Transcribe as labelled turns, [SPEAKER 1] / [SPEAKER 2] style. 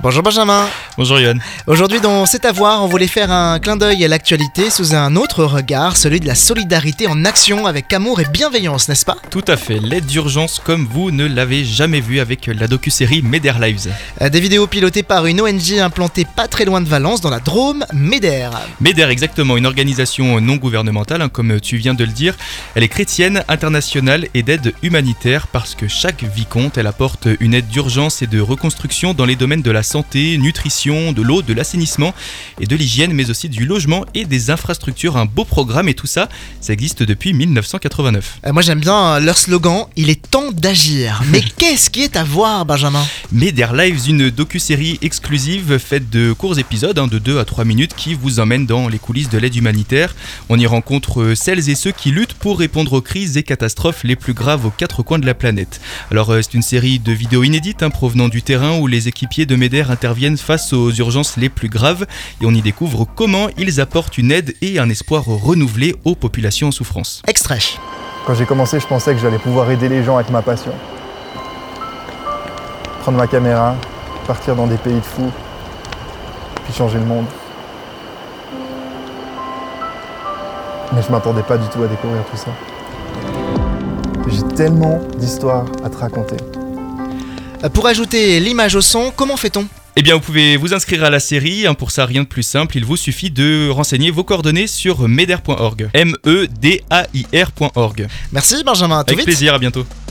[SPEAKER 1] Bonjour Benjamin.
[SPEAKER 2] Bonjour Yohan.
[SPEAKER 1] Aujourd'hui dans C'est à voir, on voulait faire un clin d'œil à l'actualité sous un autre regard, celui de la solidarité en action avec amour et bienveillance, n'est-ce pas ?
[SPEAKER 2] Tout à fait, l'aide d'urgence comme vous ne l'avez jamais vu avec la docu-série MEDER Lives.
[SPEAKER 1] Des vidéos pilotées par une ONG implantée pas très loin de Valence, dans la Drôme, MEDER.
[SPEAKER 2] MEDER, exactement, une organisation non gouvernementale, comme tu viens de le dire. Elle est chrétienne, internationale et d'aide humanitaire parce que chaque vie compte. Elle apporte une aide d'urgence et de reconstruction dans les domaines de la santé, nutrition, de l'eau, de l'assainissement et de l'hygiène, mais aussi du logement et des infrastructures. Un beau programme et tout ça, ça existe depuis 1989.
[SPEAKER 1] Moi j'aime bien leur slogan, il est temps d'agir. Mais qu'est-ce qui est à voir, Benjamin ?
[SPEAKER 2] MEDER Lives, une docu-série exclusive faite de courts épisodes de 2 à 3 minutes qui vous emmènent dans les coulisses de l'aide humanitaire. On y rencontre celles et ceux qui luttent pour répondre aux crises et catastrophes les plus graves aux 4 coins de la planète. Alors c'est une série de vidéos inédites provenant du terrain où les équipiers de MEDER interviennent face aux urgences les plus graves et on y découvre comment ils apportent une aide et un espoir renouvelé aux populations en souffrance.
[SPEAKER 1] Extrait.
[SPEAKER 3] Quand j'ai commencé, je pensais que j'allais pouvoir aider les gens avec ma passion. Prendre ma caméra, partir dans des pays de fous, puis changer le monde. Mais je m'attendais pas du tout à découvrir tout ça. J'ai tellement d'histoires à te raconter.
[SPEAKER 1] Pour ajouter l'image au son, comment fait-on ?
[SPEAKER 2] Eh bien, vous pouvez vous inscrire à la série. Pour ça, rien de plus simple. Il vous suffit de renseigner vos coordonnées sur meder.org. MEDAIR.org.
[SPEAKER 1] Merci Benjamin, à tout
[SPEAKER 2] Avec
[SPEAKER 1] vite.
[SPEAKER 2] plaisir, à bientôt.